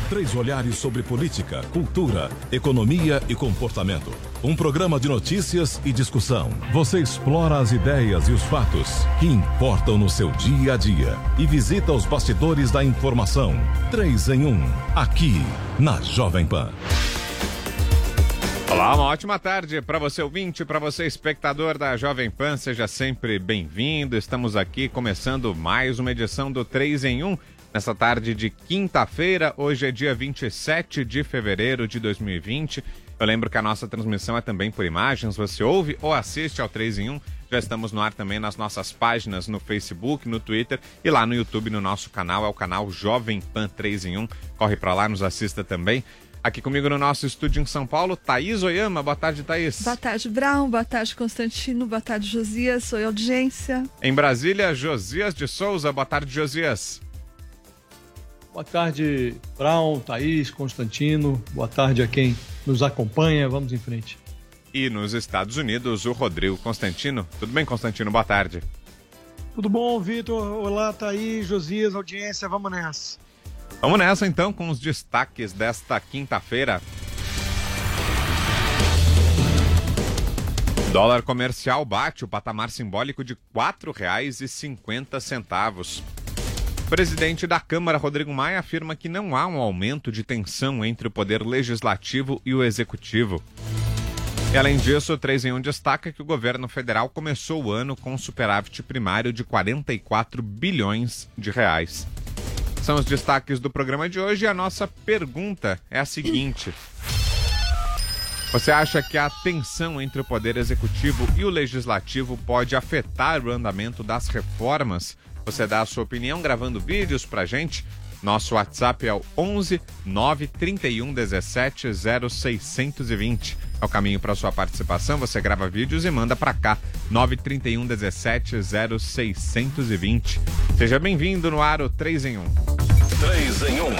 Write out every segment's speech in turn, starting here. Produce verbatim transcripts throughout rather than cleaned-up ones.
Três olhares sobre política, cultura, economia e comportamento. Um programa de notícias e discussão. Você explora as ideias e os fatos que importam no seu dia a dia e visita os bastidores da informação. Três em um, aqui na Jovem Pan. Olá, uma ótima tarde para você ouvinte, para você espectador da Jovem Pan, seja sempre bem-vindo. Estamos aqui começando mais uma edição do três em um, nessa tarde de quinta-feira. Hoje é dia vinte e sete de fevereiro de dois mil e vinte. Eu lembro que a nossa transmissão é também por imagens, você ouve ou assiste ao três em um. Já estamos no ar também nas nossas páginas no Facebook, no Twitter e lá no YouTube, no nosso canal, é o canal Jovem Pan três em um. Corre para lá, nos assista também. Aqui comigo no nosso estúdio em São Paulo, Thaís Oyama. Boa tarde, Thaís. Boa tarde, Brown. Boa tarde, Constantino. Boa tarde, Josias. Oi, audiência. Em Brasília, Josias de Souza. Boa tarde, Josias. Boa tarde, Brown, Thaís, Constantino. Boa tarde a quem nos acompanha. Vamos em frente. E nos Estados Unidos, o Rodrigo Constantino. Tudo bem, Constantino? Boa tarde. Tudo bom, Vitor? Olá, Thaís, Josias, audiência. Vamos nessa. Vamos nessa, então, com os destaques desta quinta-feira. Dólar comercial bate o patamar simbólico de quatro reais e cinquenta centavos. O presidente da Câmara, Rodrigo Maia, afirma que não há um aumento de tensão entre o poder legislativo e o executivo. E, além disso, o três em um destaca que o governo federal começou o ano com um superávit primário de quarenta e quatro bilhões de reais. São os destaques do programa de hoje e a nossa pergunta é a seguinte: você acha que a tensão entre o poder executivo e o legislativo pode afetar o andamento das reformas? Você dá a sua opinião gravando vídeos pra gente. Nosso WhatsApp é o onze nove trinta e um dezessete zero seiscentos e vinte. É o caminho para sua participação. Você grava vídeos e manda para cá. nove trinta e um dezessete zero seiscentos e vinte. Seja bem-vindo no ar o três em um. três em um.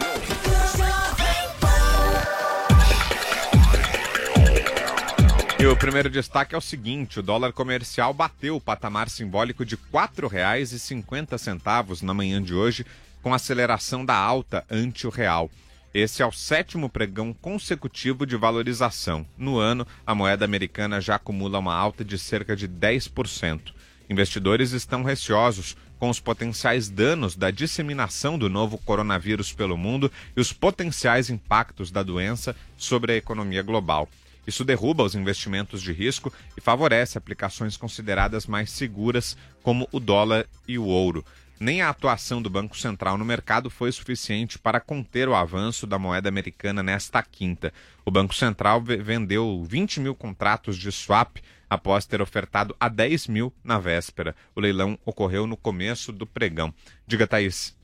E o primeiro destaque é o seguinte: o dólar comercial bateu o patamar simbólico de quatro reais e cinquenta centavos na manhã de hoje, com aceleração da alta ante o real. Esse é o sétimo pregão consecutivo de valorização. No ano, a moeda americana já acumula uma alta de cerca de dez por cento. Investidores estão receosos com os potenciais danos da disseminação do novo coronavírus pelo mundo e os potenciais impactos da doença sobre a economia global. Isso derruba os investimentos de risco e favorece aplicações consideradas mais seguras, como o dólar e o ouro. Nem a atuação do Banco Central no mercado foi suficiente para conter o avanço da moeda americana nesta quinta. O Banco Central vendeu vinte mil contratos de swap após ter ofertado a dez mil na véspera. O leilão ocorreu no começo do pregão. Diga, Thaís.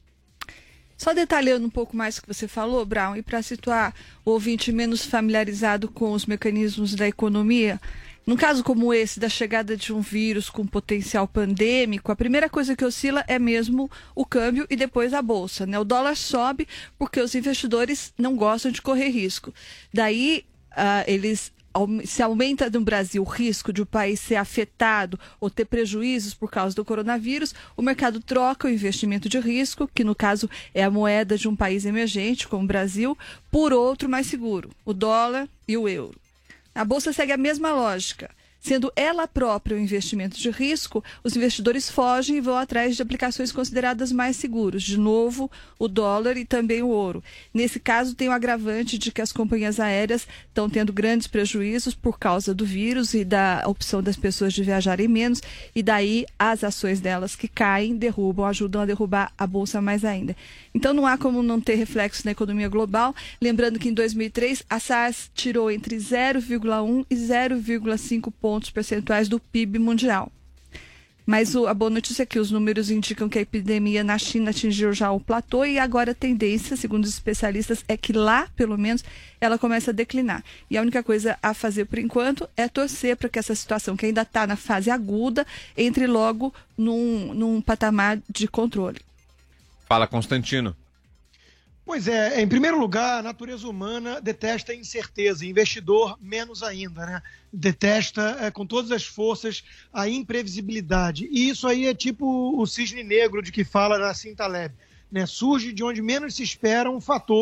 Só detalhando um pouco mais o que você falou, Brown, e para situar o ouvinte menos familiarizado com os mecanismos da economia, num caso como esse, da chegada de um vírus com potencial pandêmico, a primeira coisa que oscila é mesmo o câmbio e depois a bolsa, né? O dólar sobe porque os investidores não gostam de correr risco. Daí, uh, eles... se aumenta no Brasil o risco de o país ser afetado ou ter prejuízos por causa do coronavírus, o mercado troca o investimento de risco, que no caso é a moeda de um país emergente, como o Brasil, por outro mais seguro, o dólar e o euro. A Bolsa segue a mesma lógica. Sendo ela própria um investimento de risco, os investidores fogem e vão atrás de aplicações consideradas mais seguras. De novo, o dólar e também o ouro. Nesse caso, tem o agravante de que as companhias aéreas estão tendo grandes prejuízos por causa do vírus e da opção das pessoas de viajarem menos. E daí, as ações delas que caem, derrubam, ajudam a derrubar a Bolsa mais ainda. Então, não há como não ter reflexo na economia global. Lembrando que em dois mil e três, a SARS tirou entre zero vírgula um e zero vírgula cinco pontos pontos percentuais do P I B mundial. Mas o, a boa notícia é que os números indicam que a epidemia na China atingiu já o platô e agora a tendência, segundo os especialistas, é que lá, pelo menos, ela começa a declinar. E a única coisa a fazer por enquanto é torcer para que essa situação, que ainda está na fase aguda, entre logo num, num patamar de controle. Fala, Constantino. Pois é, em primeiro lugar, a natureza humana detesta a incerteza, investidor menos ainda, né? Detesta é, com todas as forças a imprevisibilidade. E isso aí é tipo o cisne negro de que fala Nassim Taleb, né? Surge de onde menos se espera um fator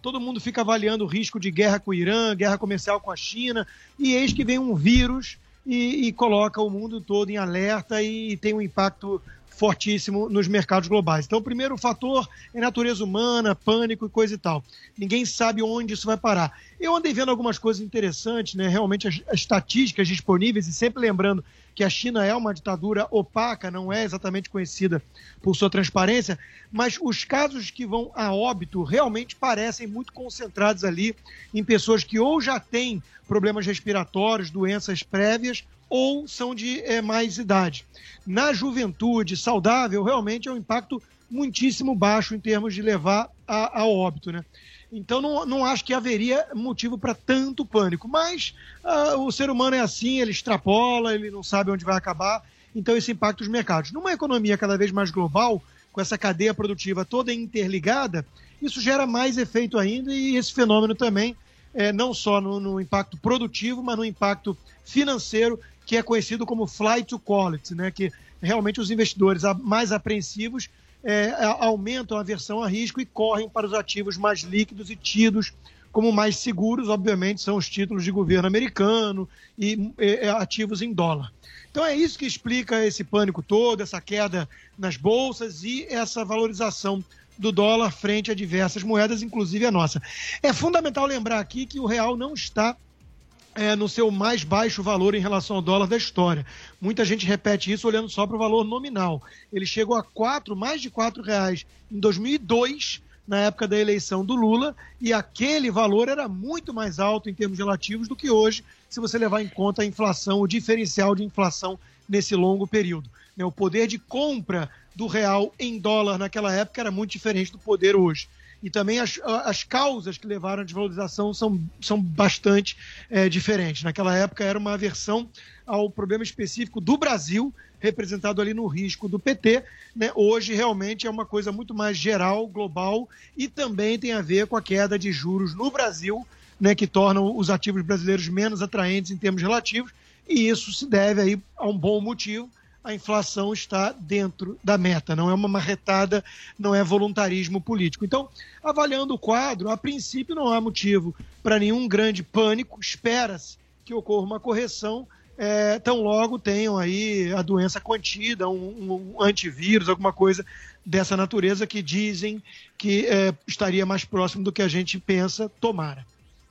todo mundo fica avaliando o risco de guerra com o Irã, guerra comercial com a China, e eis que vem um vírus e, e coloca o mundo todo em alerta e, e tem um impacto fortíssimo nos mercados globais. Então, o primeiro fator é natureza humana, pânico e coisa e tal. Ninguém sabe onde isso vai parar. Eu andei vendo algumas coisas interessantes, né? Realmente as, as estatísticas disponíveis, e sempre lembrando que a China é uma ditadura opaca, não é exatamente conhecida por sua transparência, mas os casos que vão a óbito realmente parecem muito concentrados ali em pessoas que ou já têm problemas respiratórios, doenças prévias, ou são de é, mais idade. Na juventude saudável, realmente é um impacto muitíssimo baixo em termos de levar a, a óbito, né? Então, não, não acho que haveria motivo para tanto pânico, mas uh, o ser humano é assim, ele extrapola, ele não sabe onde vai acabar, então isso impacta os mercados. Numa economia cada vez mais global, com essa cadeia produtiva toda interligada, isso gera mais efeito ainda, e esse fenômeno também, é, não só no, no impacto produtivo, mas no impacto financeiro, que é conhecido como flight to quality, né? Que realmente os investidores mais apreensivos é, aumentam a aversão a risco e correm para os ativos mais líquidos e tidos como mais seguros, obviamente, são os títulos de governo americano e, e ativos em dólar. Então é isso que explica esse pânico todo, essa queda nas bolsas e essa valorização do dólar frente a diversas moedas, inclusive a nossa. É fundamental lembrar aqui que o real não está É, no seu mais baixo valor em relação ao dólar da história. Muita gente repete isso olhando só para o valor nominal. Ele chegou a quatro, mais de quatro reais em dois mil e dois, na época da eleição do Lula, e aquele valor era muito mais alto em termos relativos do que hoje, se você levar em conta a inflação, o diferencial de inflação nesse longo período. O poder de compra do real em dólar naquela época era muito diferente do poder hoje. E também as, as causas que levaram à desvalorização são, são bastante é, diferentes. Naquela época era uma aversão ao problema específico do Brasil, representado ali no risco do P T. Né? Hoje realmente é uma coisa muito mais geral, global, e também tem a ver com a queda de juros no Brasil, né, que tornam os ativos brasileiros menos atraentes em termos relativos, e isso se deve aí a um bom motivo. A inflação está dentro da meta, não é uma marretada, não é voluntarismo político. Então, avaliando o quadro, a princípio não há motivo para nenhum grande pânico, espera-se que ocorra uma correção, é, tão logo tenham aí a doença contida, um, um antivírus, alguma coisa dessa natureza que dizem que é, estaria mais próximo do que a gente pensa, tomara.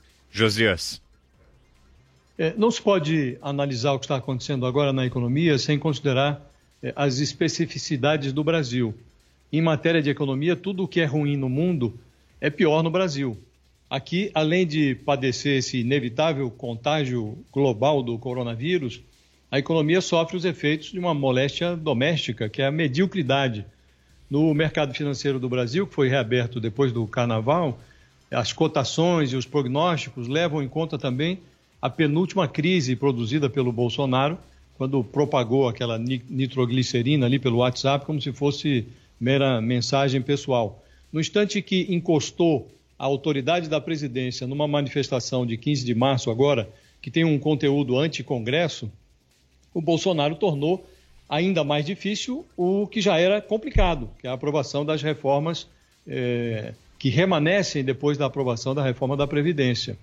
Josias. É, não se pode analisar o que está acontecendo agora na economia sem considerar é, as especificidades do Brasil. Em matéria de economia, tudo o que é ruim no mundo é pior no Brasil. Aqui, além de padecer esse inevitável contágio global do coronavírus, a economia sofre os efeitos de uma moléstia doméstica, que é a mediocridade. No mercado financeiro do Brasil, que foi reaberto depois do Carnaval, as cotações e os prognósticos levam em conta também a penúltima crise produzida pelo Bolsonaro, quando propagou aquela nitroglicerina ali pelo WhatsApp, como se fosse mera mensagem pessoal. No instante que encostou a autoridade da presidência numa manifestação de quinze de março agora, que tem um conteúdo anti-Congresso, o Bolsonaro tornou ainda mais difícil o que já era complicado, que é a aprovação das reformas eh, que remanescem depois da aprovação da reforma da Previdência.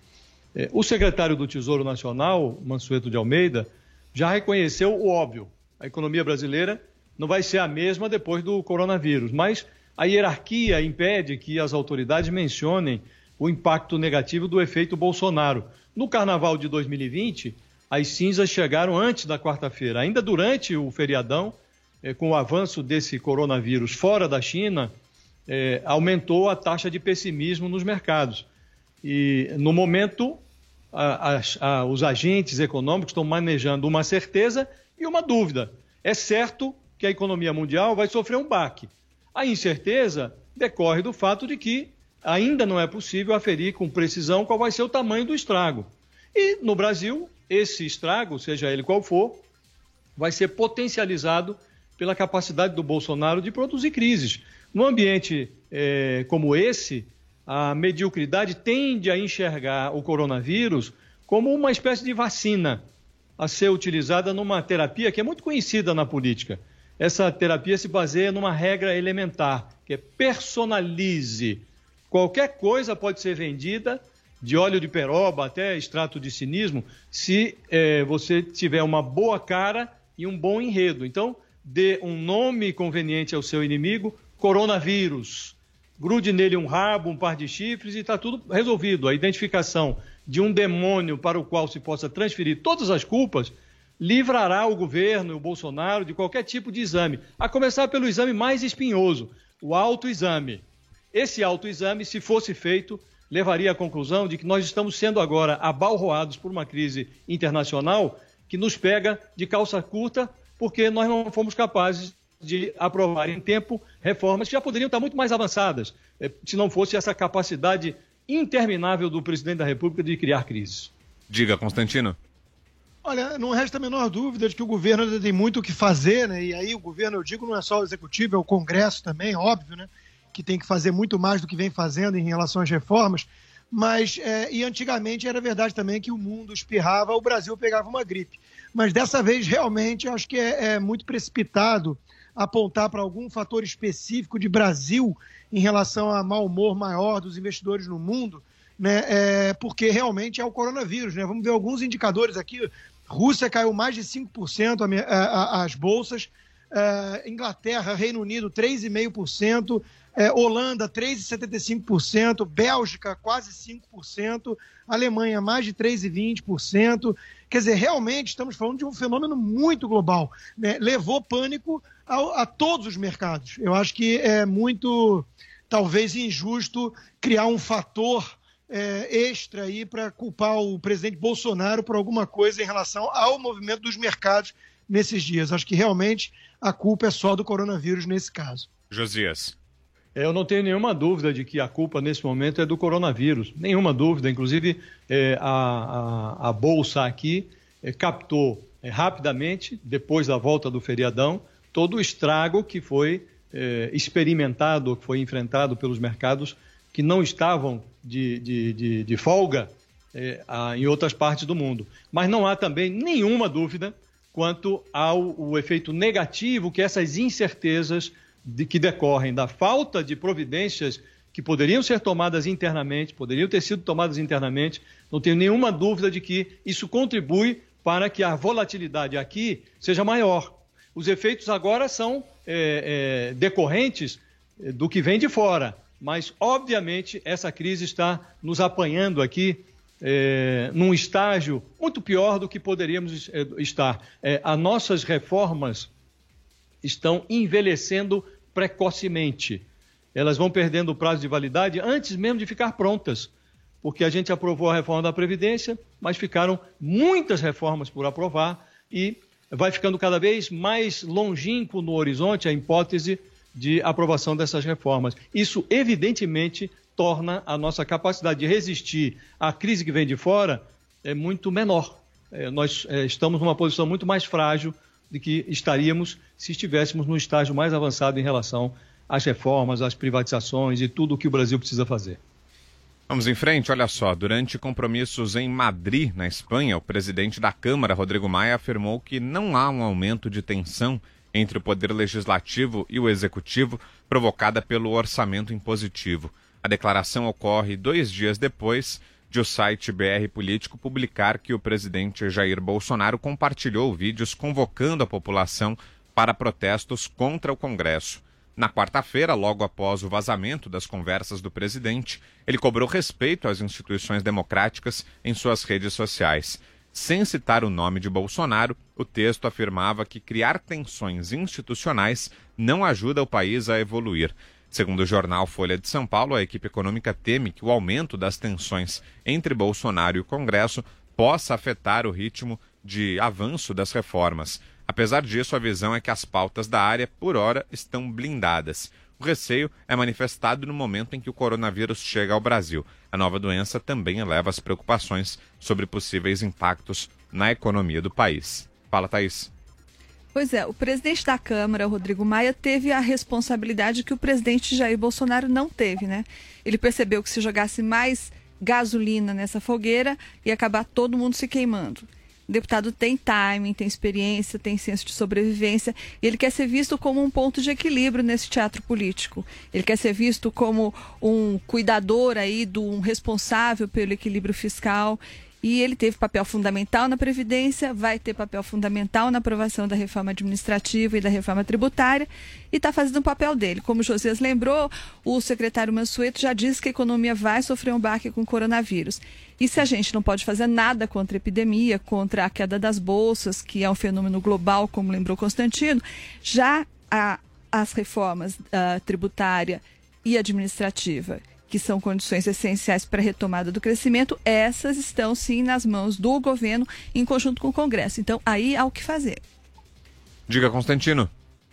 O secretário do Tesouro Nacional, Mansueto de Almeida, já reconheceu o óbvio. A economia brasileira não vai ser a mesma depois do coronavírus, mas a hierarquia impede que as autoridades mencionem o impacto negativo do efeito Bolsonaro. No Carnaval de dois mil e vinte, as cinzas chegaram antes da quarta-feira. Ainda durante o feriadão, eh, com o avanço desse coronavírus fora da China, eh, aumentou a taxa de pessimismo nos mercados. E, no momento, a, a, a, os agentes econômicos estão manejando uma certeza e uma dúvida. É certo que a economia mundial vai sofrer um baque. A incerteza decorre do fato de que ainda não é possível aferir com precisão qual vai ser o tamanho do estrago. E, no Brasil, esse estrago, seja ele qual for, vai ser potencializado pela capacidade do Bolsonaro de produzir crises. Num ambiente eh, como esse, a mediocridade tende a enxergar o coronavírus como uma espécie de vacina a ser utilizada numa terapia que é muito conhecida na política. Essa terapia se baseia numa regra elementar, que é personalize. Qualquer coisa pode ser vendida, de óleo de peroba até extrato de cinismo, se é, você tiver uma boa cara e um bom enredo. Então, dê um nome conveniente ao seu inimigo, coronavírus, grude nele um rabo, um par de chifres e está tudo resolvido. A identificação de um demônio para o qual se possa transferir todas as culpas livrará o governo e o Bolsonaro de qualquer tipo de exame, a começar pelo exame mais espinhoso, o autoexame. Esse autoexame, se fosse feito, levaria à conclusão de que nós estamos sendo agora abalroados por uma crise internacional que nos pega de calça curta porque nós não fomos capazes de aprovar em tempo reformas que já poderiam estar muito mais avançadas, se não fosse essa capacidade interminável do presidente da República de criar crises. Diga, Constantino. Olha, não resta a menor dúvida de que o governo ainda tem muito o que fazer, né? E aí o governo, eu digo, não é só o executivo, é o Congresso também, óbvio, né? Que tem que fazer muito mais do que vem fazendo em relação às reformas. Mas, é, e antigamente era verdade também que o mundo espirrava, o Brasil pegava uma gripe. Mas dessa vez, realmente, acho que é, é muito precipitado apontar para algum fator específico de Brasil em relação a mau humor maior dos investidores no mundo, né? É, porque realmente é o coronavírus, né? Vamos ver alguns indicadores aqui. Rússia caiu mais de cinco por cento as bolsas, é, Inglaterra, Reino Unido, três vírgula cinco por cento, é, Holanda, três vírgula setenta e cinco por cento, Bélgica, quase cinco por cento, Alemanha, mais de três vírgula vinte por cento. Quer dizer, realmente estamos falando de um fenômeno muito global, né? Levou pânico a, a todos os mercados. Eu acho que é muito, talvez, injusto criar um fator é, extra aí para culpar o presidente Bolsonaro por alguma coisa em relação ao movimento dos mercados nesses dias. Acho que realmente a culpa é só do coronavírus nesse caso. Josias. Eu não tenho nenhuma dúvida de que a culpa nesse momento é do coronavírus. Nenhuma dúvida. Inclusive, é, a, a, a Bolsa aqui é, captou é, rapidamente, depois da volta do feriadão, todo o estrago que foi é, experimentado, que foi enfrentado pelos mercados que não estavam de, de, de, de folga é, a, em outras partes do mundo. Mas não há também nenhuma dúvida quanto ao o efeito negativo que essas incertezas de que decorrem da falta de providências que poderiam ser tomadas internamente, poderiam ter sido tomadas internamente, não tenho nenhuma dúvida de que isso contribui para que a volatilidade aqui seja maior. Os efeitos agora são é, é, decorrentes do que vem de fora, mas, obviamente, essa crise está nos apanhando aqui é, num estágio muito pior do que poderíamos estar. É, as nossas reformas estão envelhecendo precocemente. Elas vão perdendo o prazo de validade antes mesmo de ficar prontas, porque a gente aprovou a reforma da Previdência, mas ficaram muitas reformas por aprovar e vai ficando cada vez mais longínquo no horizonte a hipótese de aprovação dessas reformas. Isso, evidentemente, torna a nossa capacidade de resistir à crise que vem de fora é, muito menor. É, nós é, estamos numa posição muito mais frágil de que estaríamos se estivéssemos no estágio mais avançado em relação às reformas, às privatizações e tudo o que o Brasil precisa fazer. Vamos em frente, olha só. Durante compromissos em Madrid, na Espanha, o presidente da Câmara, Rodrigo Maia, afirmou que não há um aumento de tensão entre o Poder Legislativo e o Executivo provocada pelo orçamento impositivo. A declaração ocorre dois dias depois de o site B R Político publicar que o presidente Jair Bolsonaro compartilhou vídeos convocando a população para protestos contra o Congresso. Na quarta-feira, logo após o vazamento das conversas do presidente, ele cobrou respeito às instituições democráticas em suas redes sociais. Sem citar o nome de Bolsonaro, o texto afirmava que criar tensões institucionais não ajuda o país a evoluir. Segundo o jornal Folha de São Paulo, a equipe econômica teme que o aumento das tensões entre Bolsonaro e o Congresso possa afetar o ritmo de avanço das reformas. Apesar disso, a visão é que as pautas da área, por hora, estão blindadas. O receio é manifestado no momento em que o coronavírus chega ao Brasil. A nova doença também eleva as preocupações sobre possíveis impactos na economia do país. Fala, Thaís. Pois é, o presidente da Câmara, Rodrigo Maia, teve a responsabilidade que o presidente Jair Bolsonaro não teve, né? Ele percebeu que se jogasse mais gasolina nessa fogueira ia acabar todo mundo se queimando. O deputado tem timing, tem experiência, tem senso de sobrevivência, e ele quer ser visto como um ponto de equilíbrio nesse teatro político. Ele quer ser visto como um cuidador aí, do, um responsável pelo equilíbrio fiscal. E ele teve papel fundamental na Previdência, vai ter papel fundamental na aprovação da reforma administrativa e da reforma tributária, e está fazendo o papel dele. Como o Josias lembrou, o secretário Mansueto já disse que a economia vai sofrer um baque com o coronavírus. E se a gente não pode fazer nada contra a epidemia, contra a queda das bolsas, que é um fenômeno global, como lembrou Constantino, já a, as reformas uh, tributária e administrativa, que são condições essenciais para a retomada do crescimento, essas estão sim nas mãos do governo em conjunto com o Congresso. Então, aí há o que fazer. Diga, Constantino.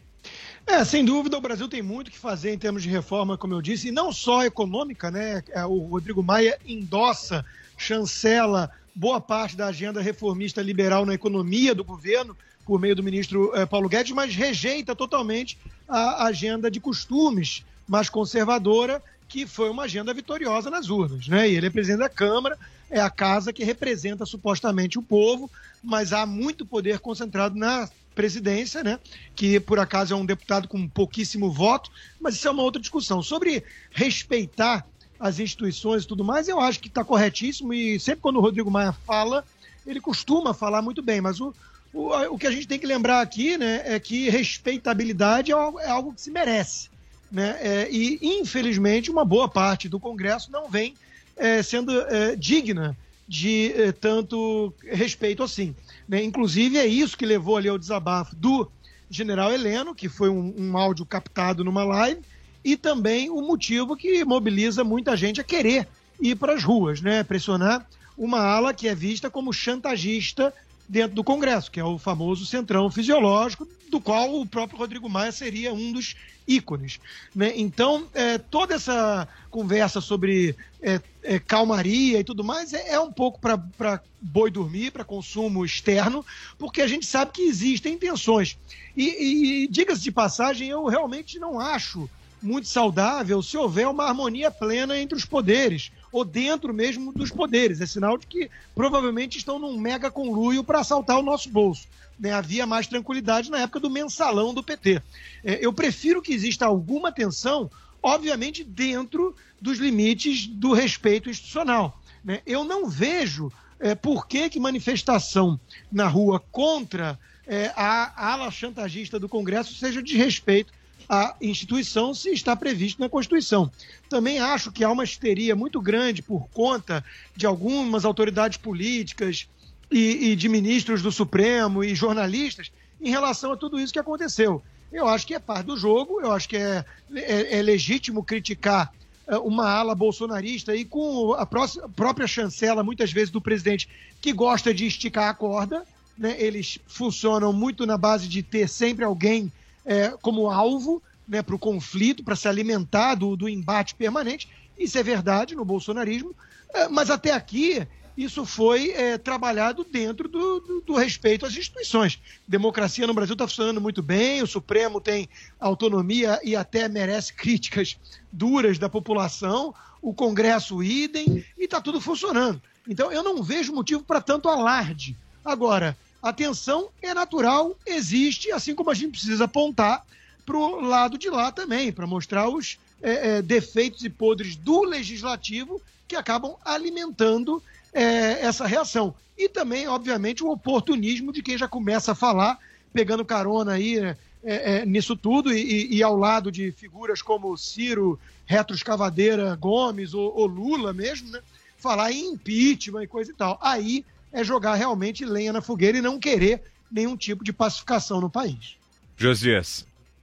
É, sem dúvida, o Brasil tem muito o que fazer em termos de reforma, como eu disse, e não só econômica, né? O Rodrigo Maia endossa, chancela boa parte da agenda reformista liberal na economia do governo, por meio do ministro eh, Paulo Guedes, mas rejeita totalmente a agenda de costumes mais conservadora, que foi uma agenda vitoriosa nas urnas, né? E ele é presidente da Câmara, é a casa que representa supostamente o povo, mas há muito poder concentrado na presidência, né? Que por acaso é um deputado com pouquíssimo voto, mas isso é uma outra discussão. Sobre respeitar as instituições e tudo mais, eu acho que está corretíssimo, e sempre quando o Rodrigo Maia fala, ele costuma falar muito bem, mas o, o, o que a gente tem que lembrar aqui, né, é que respeitabilidade é algo, é algo que se merece. Né? É, e, infelizmente, uma boa parte do Congresso não vem é, sendo é, digna de é, tanto respeito assim. Né? Inclusive, é isso que levou ali ao desabafo do general Heleno, que foi um, um áudio captado numa live, e também o motivo que mobiliza muita gente a querer ir para as ruas, né? Pressionar uma ala que é vista como chantagista dentro do Congresso, que é o famoso centrão fisiológico, do qual o próprio Rodrigo Maia seria um dos ícones. Né? Então, é, toda essa conversa sobre é, é, calmaria e tudo mais é, é um pouco para boi dormir, para consumo externo, porque a gente sabe que existem tensões. E, e, e diga-se de passagem, eu realmente não acho muito saudável se houver uma harmonia plena entre os poderes, ou dentro mesmo dos poderes. É sinal de que provavelmente estão num mega conluio para assaltar o nosso bolso. Né? Havia mais tranquilidade na época do mensalão do P T. É, eu prefiro que exista alguma tensão, obviamente dentro dos limites do respeito institucional. Né? Eu não vejo é, por que, que manifestação na rua contra é, a ala chantagista do Congresso seja desrespeito à instituição, se está previsto na Constituição. Também acho que há uma histeria muito grande por conta de algumas autoridades políticas e, e de ministros do Supremo e jornalistas em relação a tudo isso que aconteceu. Eu acho que é parte do jogo, eu acho que é, é, é legítimo criticar uma ala bolsonarista e com a própria chancela, muitas vezes, do presidente, que gosta de esticar a corda, né? Eles funcionam muito na base de ter sempre alguém É, como alvo, né, para o conflito, para se alimentar do, do embate permanente. Isso é verdade no bolsonarismo, é, mas até aqui isso foi é, trabalhado dentro do, do, do respeito às instituições. Democracia no Brasil está funcionando muito bem, o Supremo tem autonomia e até merece críticas duras da população, o Congresso idem, e está tudo funcionando. Então eu não vejo motivo para tanto alarde. Agora, a tensão é natural, existe, assim como a gente precisa apontar para o lado de lá também, para mostrar os é, é, defeitos e podres do legislativo que acabam alimentando é, essa reação. E também, obviamente, o oportunismo de quem já começa a falar, pegando carona aí é, é, nisso tudo, e, e ao lado de figuras como Ciro, Retroescavadeira Gomes ou, ou Lula mesmo, né? Falar em impeachment e coisa e tal. Aí é jogar realmente lenha na fogueira e não querer nenhum tipo de pacificação no país. Josias.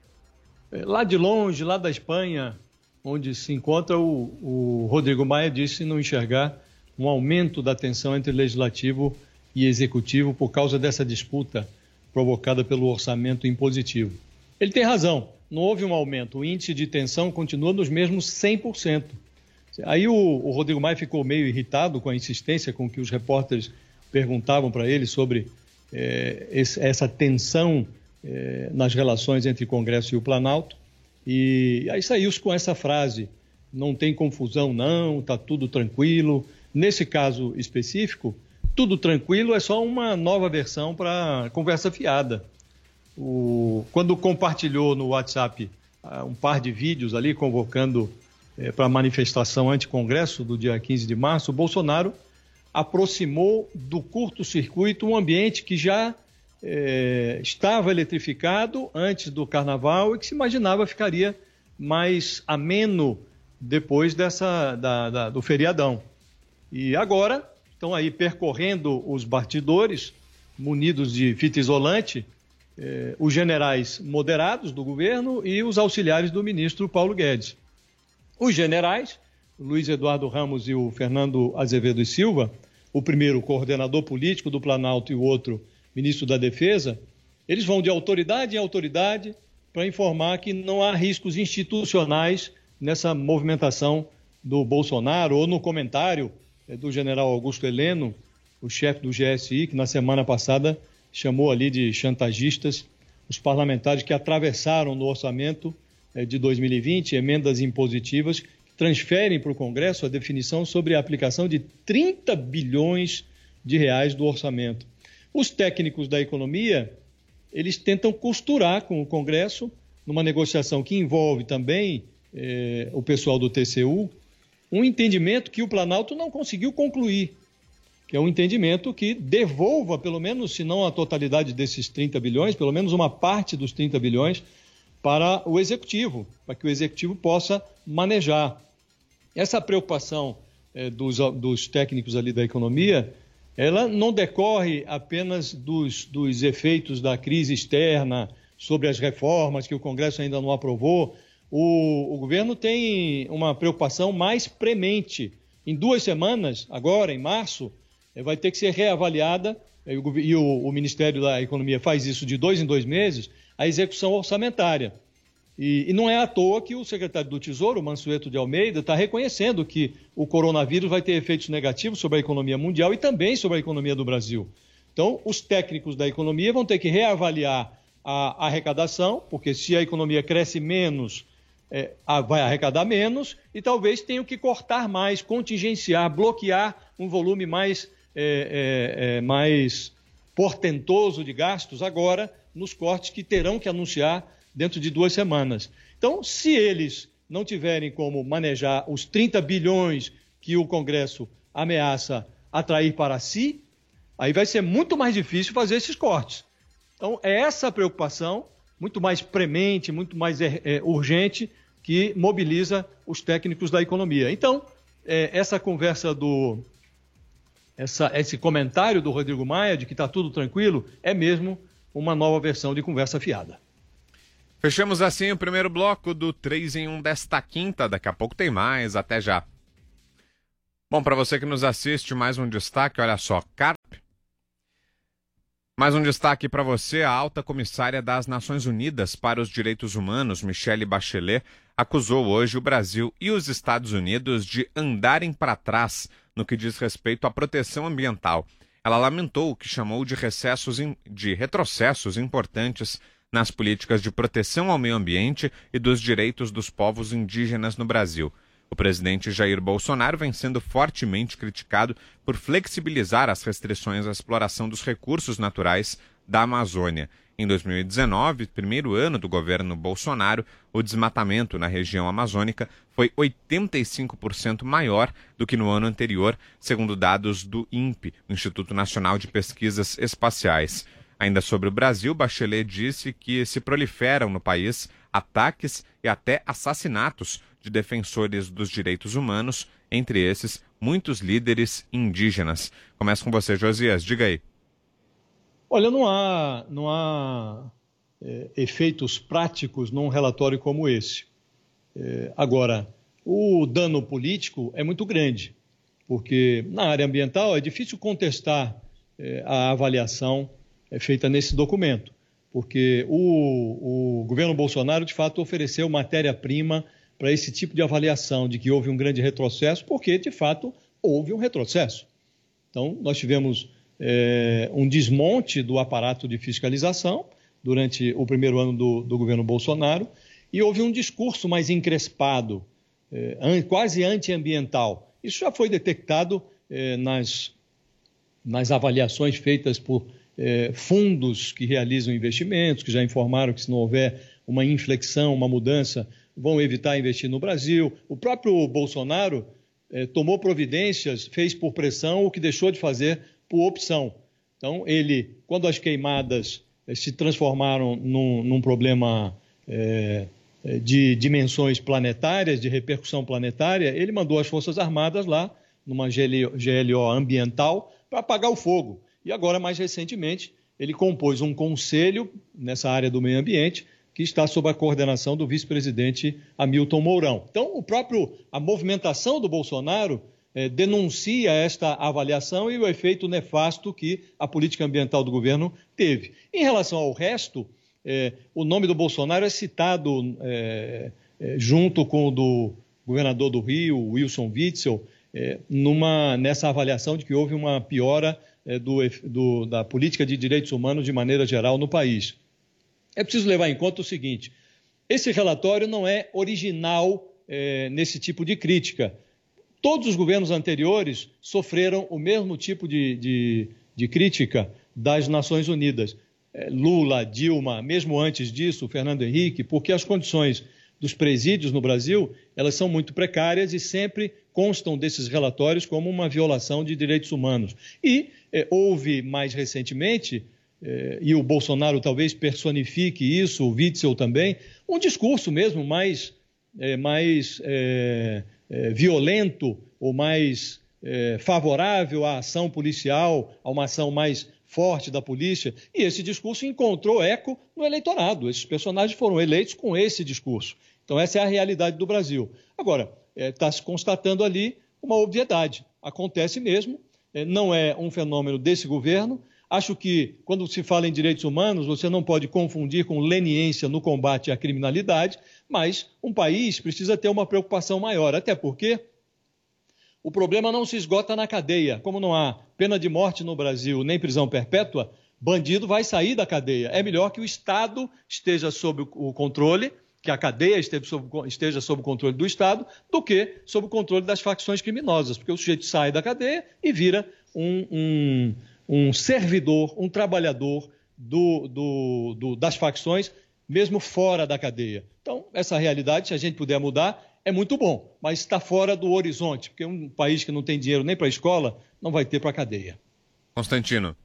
Lá de longe, lá da Espanha, onde se encontra, o, o Rodrigo Maia disse não enxergar um aumento da tensão entre legislativo e executivo por causa dessa disputa provocada pelo orçamento impositivo. Ele tem razão, não houve um aumento, o índice de tensão continua nos mesmos cem por cento. Aí o, o Rodrigo Maia ficou meio irritado com a insistência com que os repórteres perguntavam para ele sobre é, esse, essa tensão é, nas relações entre o Congresso e o Planalto, e aí saiu com essa frase, não tem confusão não, está tudo tranquilo. Nesse caso específico, tudo tranquilo é só uma nova versão para conversa fiada. O, quando compartilhou no WhatsApp uh, um par de vídeos ali convocando uh, para a manifestação anti-congresso do dia quinze de março, o Bolsonaro aproximou do curto-circuito um ambiente que já uh, estava eletrificado antes do carnaval e que se imaginava ficaria mais ameno depois dessa, da, da, do feriadão. E agora estão aí percorrendo os bastidores, munidos de fita isolante, eh, os generais moderados do governo e os auxiliares do ministro Paulo Guedes. Os generais, Luiz Eduardo Ramos e o Fernando Azevedo e Silva, o primeiro coordenador político do Planalto e o outro ministro da Defesa, eles vão de autoridade em autoridade para informar que não há riscos institucionais nessa movimentação do Bolsonaro, ou no comentário do general Augusto Heleno, o chefe do G S I, que na semana passada chamou ali de chantagistas os parlamentares que atravessaram no orçamento de dois mil e vinte emendas impositivas que transferem para o Congresso a definição sobre a aplicação de trinta bilhões de reais do orçamento. Os técnicos da economia, eles tentam costurar com o Congresso, numa negociação que envolve também eh, o pessoal do T C U, um entendimento que o Planalto não conseguiu concluir, que é um entendimento que devolva, pelo menos, se não a totalidade desses trinta bilhões, pelo menos uma parte dos trinta bilhões para o Executivo, para que o Executivo possa manejar. Essa preocupação eh, dos, dos técnicos ali da economia, ela não decorre apenas dos, dos efeitos da crise externa sobre as reformas que o Congresso ainda não aprovou. O, o governo tem uma preocupação mais premente. Em duas semanas, agora, em março, vai ter que ser reavaliada, e o, e o, o Ministério da Economia faz isso de dois em dois meses, a execução orçamentária. E, e não é à toa que o secretário do Tesouro, Mansueto de Almeida, está reconhecendo que o coronavírus vai ter efeitos negativos sobre a economia mundial e também sobre a economia do Brasil. Então, os técnicos da economia vão ter que reavaliar a, a arrecadação, porque se a economia cresce menos, é, a, vai arrecadar menos, e talvez tenham que cortar mais, contingenciar, bloquear um volume mais, é, é, é, mais portentoso de gastos agora nos cortes que terão que anunciar dentro de duas semanas. Então, se eles não tiverem como manejar os trinta bilhões que o Congresso ameaça atrair para si, aí vai ser muito mais difícil fazer esses cortes. Então, é essa preocupação, muito mais premente, muito mais é, é, urgente, que mobiliza os técnicos da economia. Então, é, essa conversa do... Essa, esse comentário do Rodrigo Maia de que está tudo tranquilo é mesmo uma nova versão de conversa fiada. Fechamos assim o primeiro bloco do três em um desta quinta. Daqui a pouco tem mais. Até já. Bom, para você que nos assiste, mais um destaque. Olha só, Carp. Mais um destaque para você. A alta comissária das Nações Unidas para os Direitos Humanos, Michelle Bachelet, acusou hoje o Brasil e os Estados Unidos de andarem para trás no que diz respeito à proteção ambiental. Ela lamentou o que chamou de, recessos, de retrocessos importantes nas políticas de proteção ao meio ambiente e dos direitos dos povos indígenas no Brasil. O presidente Jair Bolsonaro vem sendo fortemente criticado por flexibilizar as restrições à exploração dos recursos naturais da Amazônia. Em dois mil e dezenove, primeiro ano do governo Bolsonaro, o desmatamento na região amazônica foi oitenta e cinco por cento maior do que no ano anterior, segundo dados do INPE, o Instituto Nacional de Pesquisas Espaciais. Ainda sobre o Brasil, Bachelet disse que se proliferam no país ataques e até assassinatos de defensores dos direitos humanos, entre esses muitos líderes indígenas. Começa com você, Josias, diga aí. Olha, não há, não há é, efeitos práticos num relatório como esse. É, agora, o dano político é muito grande, porque na área ambiental é difícil contestar é, a avaliação é feita nesse documento, porque o, o governo Bolsonaro, de fato, ofereceu matéria-prima para esse tipo de avaliação de que houve um grande retrocesso, porque, de fato, houve um retrocesso. Então, nós tivemos é, um desmonte do aparato de fiscalização durante o primeiro ano do, do governo Bolsonaro e houve um discurso mais encrespado, é, quase antiambiental. Isso já foi detectado é, nas nas avaliações feitas por eh, fundos que realizam investimentos, que já informaram que se não houver uma inflexão, uma mudança, vão evitar investir no Brasil. O próprio Bolsonaro eh, tomou providências, fez por pressão o que deixou de fazer por opção. Então, ele, quando as queimadas eh, se transformaram num, num problema eh, de dimensões planetárias, de repercussão planetária, ele mandou as Forças Armadas lá, numa G L O ambiental, para apagar o fogo. E agora, mais recentemente, ele compôs um conselho nessa área do meio ambiente, que está sob a coordenação do vice-presidente Hamilton Mourão. Então, o próprio, a movimentação do Bolsonaro eh, denuncia esta avaliação e o efeito nefasto que a política ambiental do governo teve. Em relação ao resto, eh, o nome do Bolsonaro é citado eh, eh, junto com o do governador do Rio, Wilson Witzel, eh, numa, nessa avaliação de que houve uma piora eh, do, do, da política de direitos humanos de maneira geral no país. É preciso levar em conta o seguinte: esse relatório não é original eh, nesse tipo de crítica. Todos os governos anteriores sofreram o mesmo tipo de, de, de crítica das Nações Unidas. Eh, Lula, Dilma, mesmo antes disso, Fernando Henrique, porque as condições dos presídios no Brasil, elas são muito precárias e sempre constam desses relatórios como uma violação de direitos humanos. E eh, houve, mais recentemente, eh, e o Bolsonaro talvez personifique isso, o Witzel também, um discurso mesmo mais, eh, mais eh, eh, violento ou mais eh, favorável à ação policial, a uma ação mais forte da polícia, e esse discurso encontrou eco no eleitorado. Esses personagens foram eleitos com esse discurso. Então, essa é a realidade do Brasil. Agora, está se constatando ali uma obviedade. Acontece mesmo, é, não é um fenômeno desse governo. Acho que, quando se fala em direitos humanos, você não pode confundir com leniência no combate à criminalidade, mas um país precisa ter uma preocupação maior, até porque o problema não se esgota na cadeia. Como não há pena de morte no Brasil, nem prisão perpétua, bandido vai sair da cadeia. É melhor que o Estado esteja sob o controle, que a cadeia esteja sob o controle do Estado, do que sob o controle das facções criminosas, porque o sujeito sai da cadeia e vira um, um, um servidor, um trabalhador do, do, do, das facções, mesmo fora da cadeia. Então, essa realidade, se a gente puder mudar, é muito bom, mas está fora do horizonte, porque um país que não tem dinheiro nem para a escola, não vai ter para a cadeia. Constantino.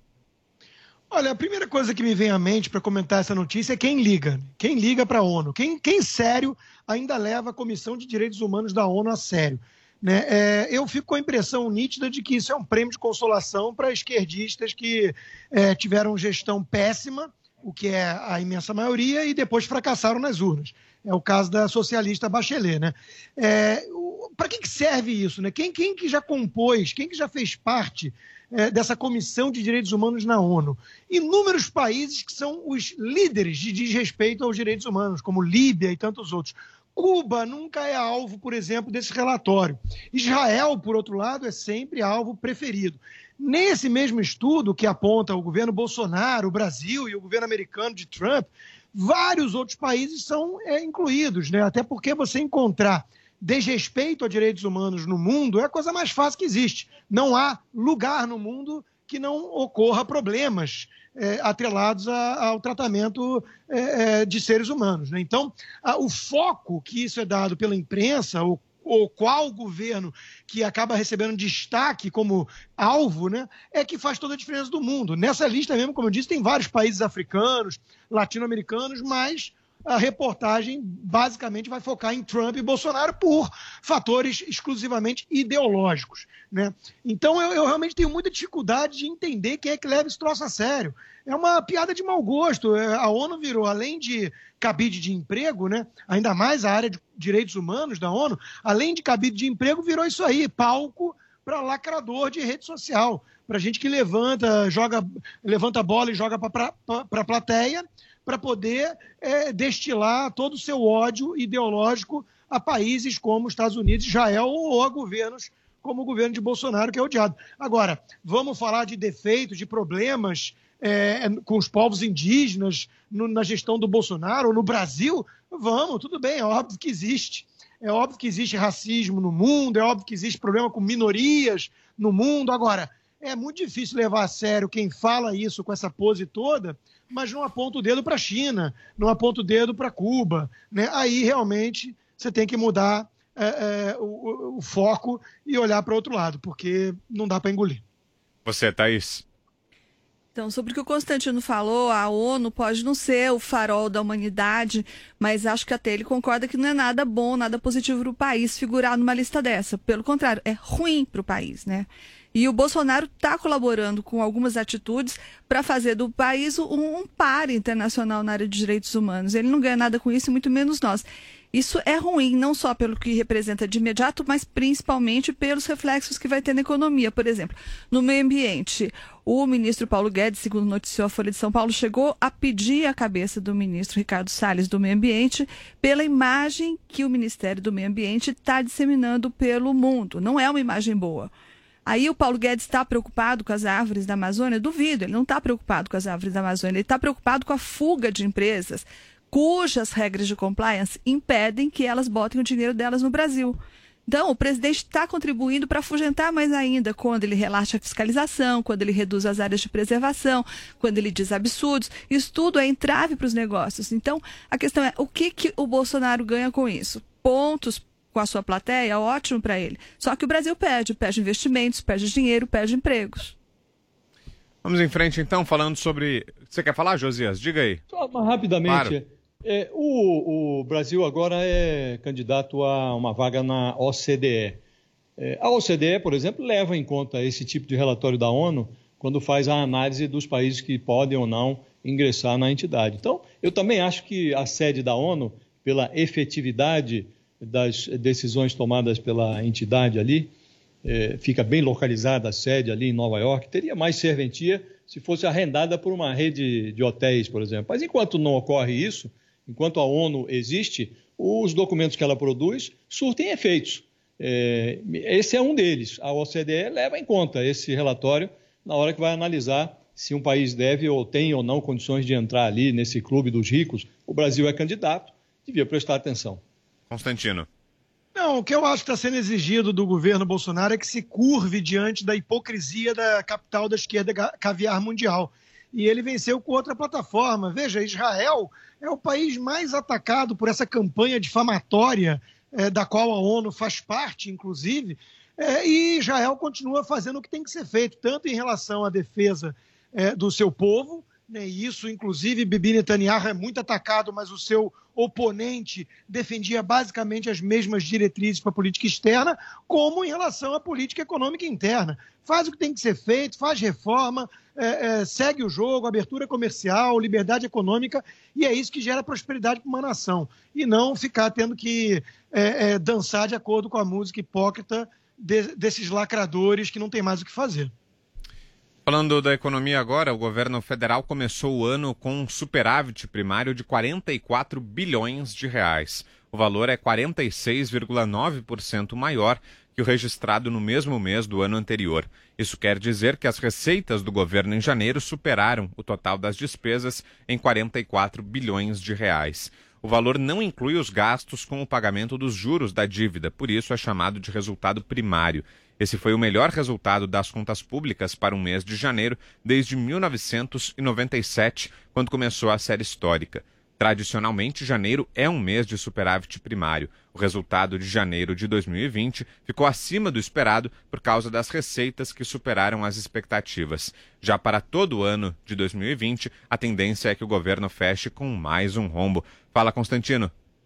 Olha, a primeira coisa que me vem à mente para comentar essa notícia é quem liga. Quem liga para a ONU. Quem, quem sério ainda leva a Comissão de Direitos Humanos da ONU a sério. Né? É, eu fico com a impressão nítida de que isso é um prêmio de consolação para esquerdistas que é, tiveram gestão péssima, o que é a imensa maioria, e depois fracassaram nas urnas. É o caso da socialista Bachelet. Né? É, para que, que serve isso? Né? Quem, quem que já compôs, quem que já fez parte é, dessa Comissão de Direitos Humanos na ONU? Inúmeros países que são os líderes de desrespeito aos direitos humanos, como Líbia e tantos outros. Cuba nunca é alvo, por exemplo, desse relatório. Israel, por outro lado, é sempre alvo preferido. Nesse mesmo estudo que aponta o governo Bolsonaro, o Brasil e o governo americano de Trump, vários outros países são é, incluídos, né? Até porque você encontrar desrespeito a direitos humanos no mundo é a coisa mais fácil que existe. Não há lugar no mundo que não ocorra problemas é, atrelados a, ao tratamento é, é, de seres humanos. Né? Então, a, o foco que isso é dado pela imprensa, o ou qual governo que acaba recebendo destaque como alvo, né, é que faz toda a diferença do mundo. Nessa lista mesmo, como eu disse, tem vários países africanos, latino-americanos, mas a reportagem basicamente vai focar em Trump e Bolsonaro por fatores exclusivamente ideológicos. Né? Então eu, eu realmente tenho muita dificuldade de entender quem é que leva esse troço a sério. É uma piada de mau gosto. A ONU virou, além de cabide de emprego, né, ainda mais a área de direitos humanos da ONU, além de cabide de emprego, virou isso aí, palco para lacrador de rede social, para gente que levanta, joga, levanta a bola e joga para a plateia, para poder é, destilar todo o seu ódio ideológico a países como os Estados Unidos, Israel ou a governos como o governo de Bolsonaro, que é odiado. Agora, vamos falar de defeitos, de problemas é, com os povos indígenas no, na gestão do Bolsonaro ou no Brasil? Vamos, tudo bem, é óbvio que existe. É óbvio que existe racismo no mundo, é óbvio que existe problema com minorias no mundo. Agora, é muito difícil levar a sério quem fala isso com essa pose toda, mas não aponta o dedo para a China, não aponta o dedo para Cuba, né? Aí realmente você tem que mudar é, é, o, o foco e olhar para o outro lado, porque não dá para engolir. Você, Thaís? Então, sobre o que o Constantino falou, a ONU pode não ser o farol da humanidade, mas acho que até ele concorda que não é nada bom, nada positivo para o país figurar numa lista dessa. Pelo contrário, é ruim para o país, né? E o Bolsonaro está colaborando com algumas atitudes para fazer do país um, um par internacional na área de direitos humanos. Ele não ganha nada com isso, muito menos nós. Isso é ruim, não só pelo que representa de imediato, mas principalmente pelos reflexos que vai ter na economia. Por exemplo, no meio ambiente, o ministro Paulo Guedes, segundo noticiou a Folha de São Paulo, chegou a pedir a cabeça do ministro Ricardo Salles do Meio Ambiente pela imagem que o Ministério do Meio Ambiente está disseminando pelo mundo. Não é uma imagem boa. Aí o Paulo Guedes está preocupado com as árvores da Amazônia? Duvido, ele não está preocupado com as árvores da Amazônia, ele está preocupado com a fuga de empresas cujas regras de compliance impedem que elas botem o dinheiro delas no Brasil. Então, o presidente está contribuindo para afugentar mais ainda quando ele relaxa a fiscalização, quando ele reduz as áreas de preservação, quando ele diz absurdos. Isso tudo é entrave para os negócios. Então, a questão é, o que, que o Bolsonaro ganha com isso? Pontos com a sua plateia, ótimo para ele. Só que o Brasil perde, perde investimentos, perde dinheiro, perde empregos. Vamos em frente, então, falando sobre... Você quer falar, Josias? Diga aí. Só mas, rapidamente... Claro. É, o, o Brasil agora é candidato a uma vaga na O C D E. É, a O C D E, por exemplo, leva em conta esse tipo de relatório da ONU quando faz a análise dos países que podem ou não ingressar na entidade. Então, eu também acho que a sede da ONU, pela efetividade das decisões tomadas pela entidade ali, é, fica bem localizada a sede ali em Nova York, teria mais serventia se fosse arrendada por uma rede de hotéis, por exemplo. Mas enquanto não ocorre isso, enquanto a ONU existe, os documentos que ela produz surtem efeitos. É, esse é um deles. A O C D E leva em conta esse relatório na hora que vai analisar se um país deve ou tem ou não condições de entrar ali nesse clube dos ricos. O Brasil é candidato, devia prestar atenção. Constantino. Não, o que eu acho que está sendo exigido do governo Bolsonaro é que se curve diante da hipocrisia da capital da esquerda caviar mundial. E ele venceu com outra plataforma. Veja, Israel é o país mais atacado por essa campanha difamatória, é, da qual a ONU faz parte, inclusive, é, e Israel continua fazendo o que tem que ser feito, tanto em relação à defesa é, do seu povo, né, e isso, inclusive, Bibi Netanyahu é muito atacado, mas o seu oponente defendia basicamente as mesmas diretrizes para a política externa, como em relação à política econômica interna. Faz o que tem que ser feito, faz reforma, é, é, segue o jogo, abertura comercial, liberdade econômica, e é isso que gera prosperidade para uma nação. E não ficar tendo que é, é, dançar de acordo com a música hipócrita de, desses lacradores que não tem mais o que fazer. Falando da economia agora, o governo federal começou o ano com um superávit primário de quarenta e quatro bilhões de reais. O valor é quarenta e seis vírgula nove por cento maior que o registrado no mesmo mês do ano anterior. Isso quer dizer que as receitas do governo em janeiro superaram o total das despesas em quarenta e quatro bilhões de reais. O valor não inclui os gastos com o pagamento dos juros da dívida, por isso é chamado de resultado primário. Esse foi o melhor resultado das contas públicas para o mês de janeiro desde mil novecentos e noventa e sete, quando começou a série histórica. Tradicionalmente, janeiro é um mês de superávit primário. O resultado de janeiro de dois mil e vinte ficou acima do esperado por causa das receitas que superaram as expectativas. Já para todo o ano de dois mil e vinte, a tendência é que o governo feche com mais um rombo. Fala, Constantino.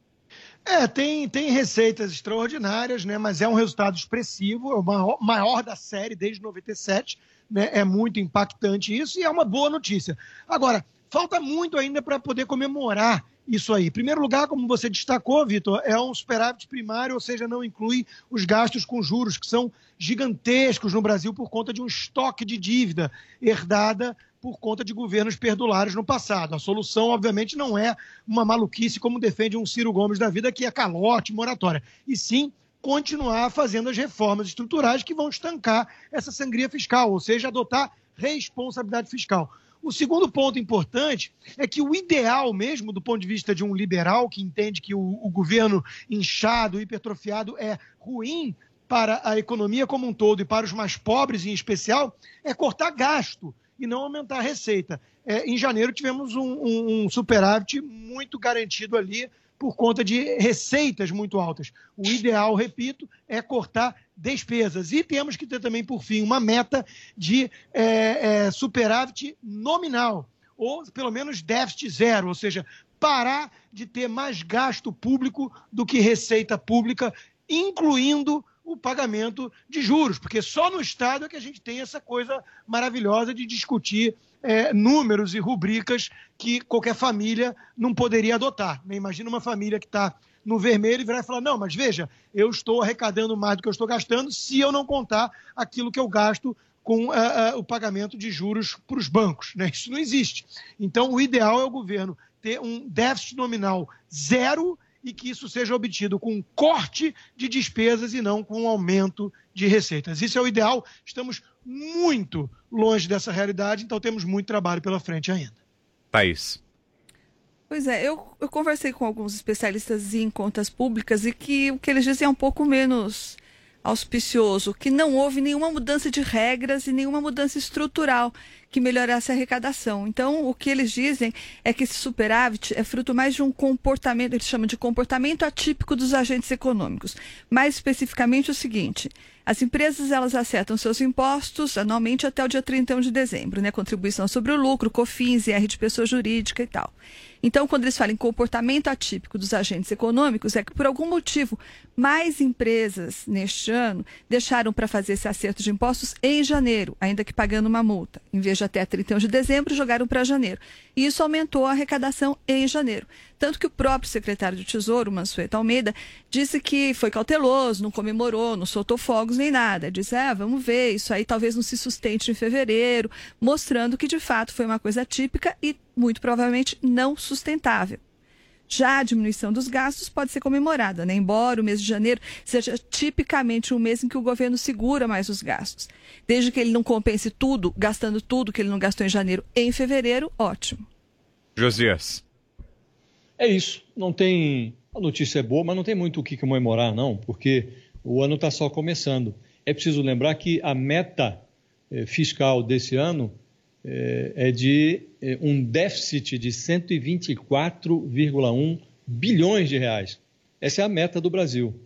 É, tem, tem receitas extraordinárias, né? Mas é um resultado expressivo, é o maior, maior da série desde noventa e sete, né? É muito impactante isso e é uma boa notícia. Agora, falta muito ainda para poder comemorar isso aí. Em primeiro lugar, como você destacou, Vitor, é um superávit primário, ou seja, não inclui os gastos com juros, que são gigantescos no Brasil por conta de um estoque de dívida herdada por conta de governos perdulários no passado. A solução, obviamente, não é uma maluquice como defende um Ciro Gomes da vida, que é calote, moratória, e sim continuar fazendo as reformas estruturais que vão estancar essa sangria fiscal, ou seja, adotar responsabilidade fiscal. O segundo ponto importante é que o ideal mesmo, do ponto de vista de um liberal que entende que o, o governo inchado, hipertrofiado é ruim para a economia como um todo e para os mais pobres em especial é cortar gasto e não aumentar a receita. É, em janeiro tivemos um, um, um superávit muito garantido ali por conta de receitas muito altas. O ideal, repito, é cortar despesas. E temos que ter também, por fim, uma meta de é, é, superávit nominal, ou pelo menos déficit zero, ou seja, parar de ter mais gasto público do que receita pública, incluindo o pagamento de juros, porque só no Estado é que a gente tem essa coisa maravilhosa de discutir é, números e rubricas que qualquer família não poderia adotar. Imagina uma família que está no vermelho e virar e falar, não, mas veja, eu estou arrecadando mais do que eu estou gastando se eu não contar aquilo que eu gasto com uh, uh, o pagamento de juros para os bancos, né? Isso não existe. Então, o ideal é o governo ter um déficit nominal zero e que isso seja obtido com um corte de despesas e não com um aumento de receitas. Isso é o ideal. Estamos muito longe dessa realidade, então temos muito trabalho pela frente ainda. Thaís. Pois é, eu, eu conversei com alguns especialistas em contas públicas e que o que eles dizem é um pouco menos auspicioso, que não houve nenhuma mudança de regras e nenhuma mudança estrutural que melhorasse a arrecadação. Então, o que eles dizem é que esse superávit é fruto mais de um comportamento, eles chamam de comportamento atípico dos agentes econômicos. Mais especificamente o seguinte, as empresas elas acertam seus impostos anualmente até o dia trinta e um de dezembro, né? Contribuição sobre o lucro, COFINS, I R de pessoa jurídica e tal. Então, quando eles falam em comportamento atípico dos agentes econômicos, é que por algum motivo mais empresas neste ano deixaram para fazer esse acerto de impostos em janeiro, ainda que pagando uma multa. Em vez de até trinta e um de dezembro, jogaram para janeiro. E isso aumentou a arrecadação em janeiro. Tanto que o próprio secretário de Tesouro, Mansueto Almeida, disse que foi cauteloso, não comemorou, não soltou fogos nem nada. Disse, ah, vamos ver, isso aí talvez não se sustente em fevereiro, mostrando que de fato foi uma coisa típica e muito provavelmente não sustentável. Já a diminuição dos gastos pode ser comemorada, né? Embora o mês de janeiro seja tipicamente um mês em que o governo segura mais os gastos. Desde que ele não compense tudo, gastando tudo que ele não gastou em janeiro em fevereiro, ótimo. Josias. É isso. Não tem... A notícia é boa, mas não tem muito o que comemorar, não, porque o ano está só começando. É preciso lembrar que a meta eh, fiscal desse ano eh, é de eh, um déficit de cento e vinte e quatro vírgula um bilhões de reais. Essa é a meta do Brasil.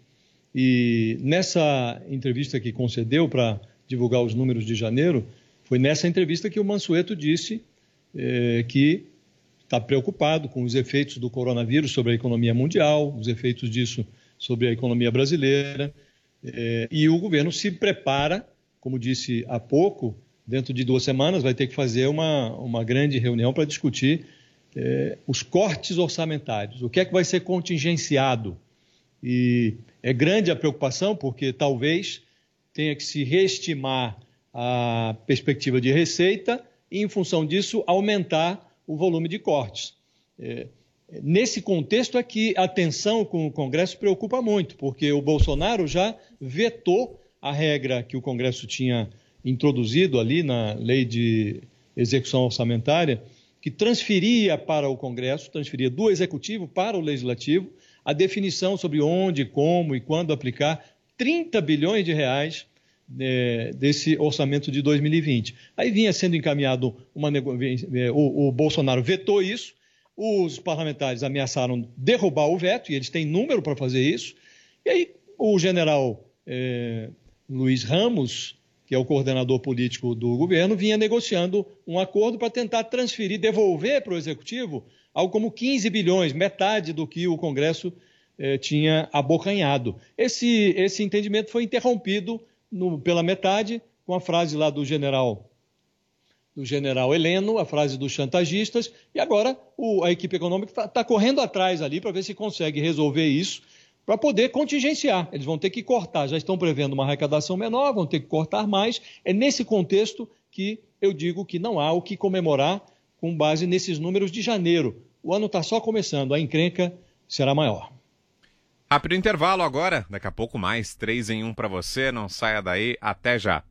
E nessa entrevista que concedeu para divulgar os números de janeiro, foi nessa entrevista que o Mansueto disse eh, que está preocupado com os efeitos do coronavírus sobre a economia mundial, os efeitos disso sobre a economia brasileira, eh, e o governo se prepara, como disse há pouco, dentro de duas semanas vai ter que fazer uma, uma grande reunião para discutir eh, os cortes orçamentários, o que é que vai ser contingenciado. E é grande a preocupação porque talvez tenha que se reestimar a perspectiva de receita e, em função disso, aumentar o volume de cortes. É, nesse contexto é que a tensão com o Congresso preocupa muito, porque o Bolsonaro já vetou a regra que o Congresso tinha introduzido ali na lei de execução orçamentária, que transferia para o Congresso, transferia do Executivo para o Legislativo, a definição sobre onde, como e quando aplicar trinta bilhões de reais É, desse orçamento de dois mil e vinte. Aí vinha sendo encaminhado, uma nego... o, o Bolsonaro vetou isso, os parlamentares ameaçaram derrubar o veto, e eles têm número para fazer isso, e aí o general é, Luiz Ramos, que é o coordenador político do governo, vinha negociando um acordo para tentar transferir, devolver para o Executivo algo como quinze bilhões, metade do que o Congresso é, tinha abocanhado. Esse, esse entendimento foi interrompido No, pela metade, com a frase lá do general, do general Heleno, a frase dos chantagistas, e agora o, a equipe econômica está tá correndo atrás ali para ver se consegue resolver isso, para poder contingenciar. Eles vão ter que cortar, já estão prevendo uma arrecadação menor, vão ter que cortar mais. É nesse contexto que eu digo que não há o que comemorar com base nesses números de janeiro. O ano está só começando, a encrenca será maior. Rápido intervalo agora, daqui a pouco mais, três em um para você, não saia daí, até já.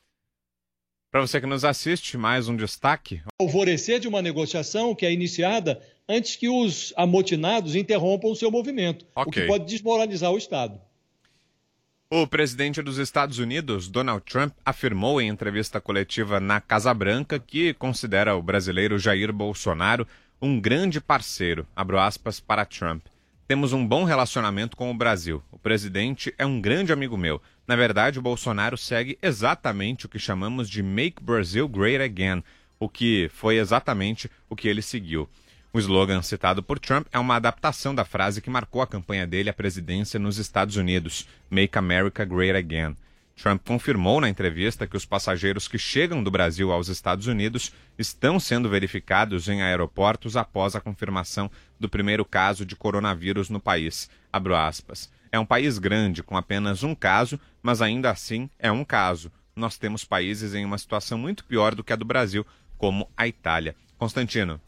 Para você que nos assiste, mais um destaque. Alvorecer de uma negociação que é iniciada antes que os amotinados interrompam o seu movimento, okay. O que pode desmoralizar o Estado. O presidente dos Estados Unidos, Donald Trump, afirmou em entrevista coletiva na Casa Branca que considera o brasileiro Jair Bolsonaro um grande parceiro, abro aspas, para Trump. Temos um bom relacionamento com o Brasil. O presidente é um grande amigo meu. Na verdade, o Bolsonaro segue exatamente o que chamamos de Make Brazil Great Again, o que foi exatamente o que ele seguiu. O slogan citado por Trump é uma adaptação da frase que marcou a campanha dele à presidência nos Estados Unidos, Make America Great Again. Trump confirmou na entrevista que os passageiros que chegam do Brasil aos Estados Unidos estão sendo verificados em aeroportos após a confirmação do primeiro caso de coronavírus no país. Abro aspas. É um país grande, com apenas um caso, mas ainda assim é um caso. Nós temos países em uma situação muito pior do que a do Brasil, como a Itália. Constantino.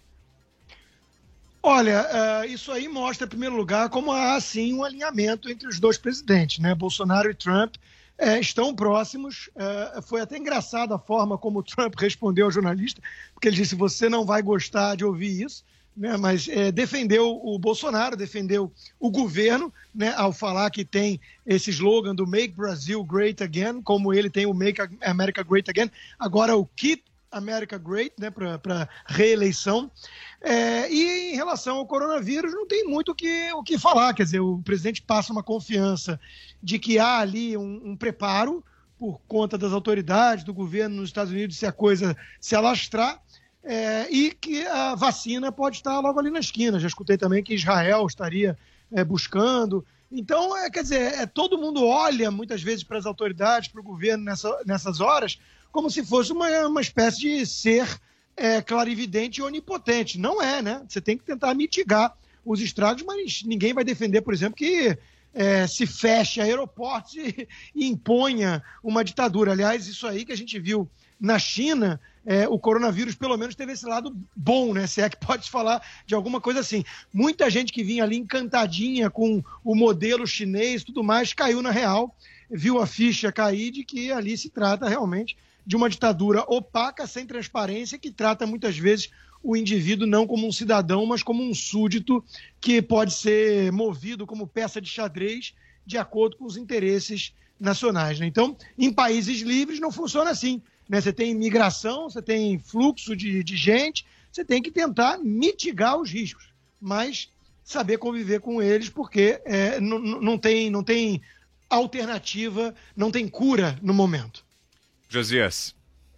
Olha, uh, isso aí mostra, em primeiro lugar, como há, sim, um alinhamento entre os dois presidentes, né? Bolsonaro e Trump é, estão próximos. É, foi até engraçada a forma como o Trump respondeu ao jornalista, porque ele disse, você não vai gostar de ouvir isso, né? Mas é, defendeu o Bolsonaro, defendeu o governo, né? Ao falar que tem esse slogan do Make Brazil Great Again, como ele tem o Make America Great Again, agora o Keep America Great, né? Para reeleição. É, e em relação ao coronavírus, não tem muito o que, o que falar. Quer dizer, o presidente passa uma confiança de que há ali um, um preparo por conta das autoridades, do governo nos Estados Unidos, se a coisa se alastrar, é, e que a vacina pode estar logo ali na esquina. Já escutei também que Israel estaria é, buscando. Então, é, quer dizer, é, todo mundo olha muitas vezes para as autoridades, para o governo nessa, nessas horas, como se fosse uma, uma espécie de ser é, clarividente e onipotente. Não é, né? Você tem que tentar mitigar os estragos, mas ninguém vai defender, por exemplo, que é, se feche aeroportos e, e imponha uma ditadura. Aliás, isso aí que a gente viu na China, é, o coronavírus pelo menos teve esse lado bom, né? Se é que pode falar de alguma coisa assim. Muita gente que vinha ali encantadinha com o modelo chinês e tudo mais, caiu na real, viu a ficha cair de que ali se trata realmente de uma ditadura opaca, sem transparência, que trata muitas vezes o indivíduo não como um cidadão, mas como um súdito que pode ser movido como peça de xadrez de acordo com os interesses nacionais, né? Então, em países livres não funciona assim, né? Você tem imigração, você tem fluxo de, de gente, você tem que tentar mitigar os riscos, mas saber conviver com eles, porque é, não, não, tem, não tem alternativa, não tem cura no momento. Josias.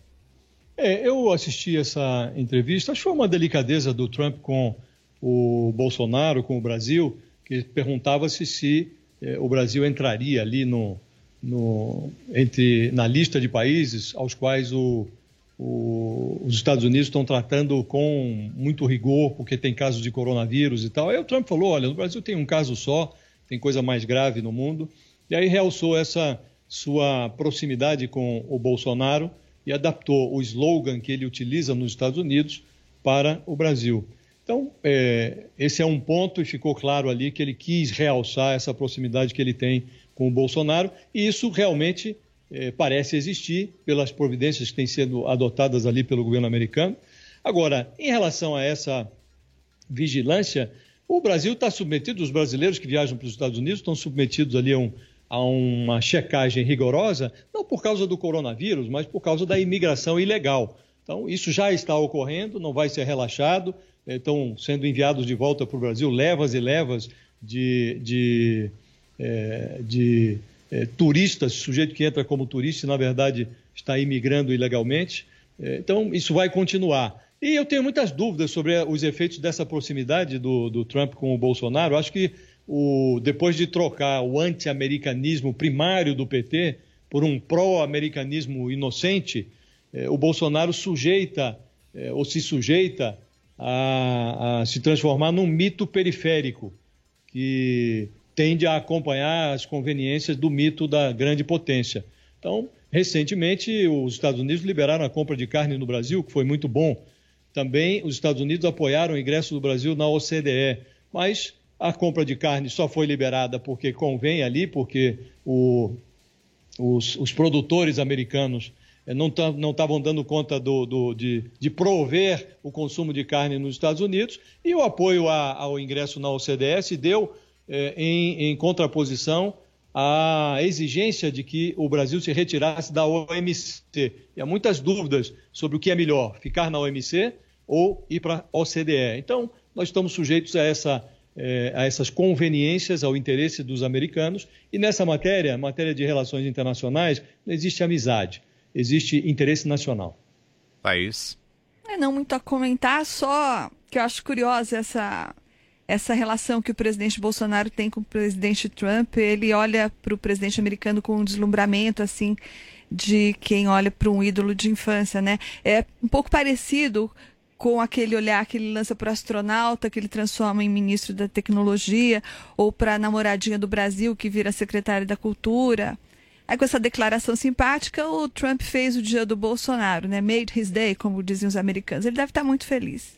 É, eu assisti essa entrevista, acho que foi uma delicadeza do Trump com o Bolsonaro, com o Brasil, que perguntava-se se eh, o Brasil entraria ali no, no, entre, na lista de países aos quais o, o, os Estados Unidos estão tratando com muito rigor, porque tem casos de coronavírus e tal. Aí o Trump falou, olha, no Brasil tem um caso só, tem coisa mais grave no mundo, e aí realçou essa sua proximidade com o Bolsonaro e adaptou o slogan que ele utiliza nos Estados Unidos para o Brasil. Então, é, esse é um ponto e ficou claro ali que ele quis realçar essa proximidade que ele tem com o Bolsonaro, e isso realmente é, parece existir pelas providências que têm sido adotadas ali pelo governo americano. Agora, em relação a essa vigilância, o Brasil está submetido, os brasileiros que viajam para os Estados Unidos estão submetidos ali a um a uma checagem rigorosa, não por causa do coronavírus, mas por causa da imigração ilegal. Então, isso já está ocorrendo, não vai ser relaxado, estão sendo enviados de volta para o Brasil levas e levas de, de, é, de é, turistas, sujeito que entra como turista e, na verdade, está imigrando ilegalmente. É, então, isso vai continuar. E eu tenho muitas dúvidas sobre os efeitos dessa proximidade do, do Trump com o Bolsonaro. Acho que O, depois de trocar o anti-americanismo primário do P T por um pró-americanismo inocente, eh, o Bolsonaro sujeita, eh, ou se sujeita a, a se transformar num mito periférico, que tende a acompanhar as conveniências do mito da grande potência. Então, recentemente, os Estados Unidos liberaram a compra de carne no Brasil, que foi muito bom. Também os Estados Unidos apoiaram o ingresso do Brasil na O C D E, mas a compra de carne só foi liberada porque convém ali, porque o, os, os produtores americanos não estavam dando conta do, do, de, de prover o consumo de carne nos Estados Unidos, e o apoio a, ao ingresso na O C D E se deu eh, em, em contraposição a exigência de que o Brasil se retirasse da O M C. E há muitas dúvidas sobre o que é melhor, ficar na O M C ou ir para a O C D E. Então, nós estamos sujeitos a, essa, eh, a essas conveniências, ao interesse dos americanos, e nessa matéria, matéria de relações internacionais, não existe amizade, existe interesse nacional. Thaís? É, não muito a comentar, só que eu acho curiosa essa... essa relação que o presidente Bolsonaro tem com o presidente Trump. Ele olha para o presidente americano com um deslumbramento, assim, de quem olha para um ídolo de infância, né? É um pouco parecido com aquele olhar que ele lança para o astronauta, que ele transforma em ministro da tecnologia, ou para a namoradinha do Brasil, que vira secretária da cultura. Aí, com essa declaração simpática, o Trump fez o dia do Bolsonaro, né? Made his day, como diziam os americanos. Ele deve estar muito feliz.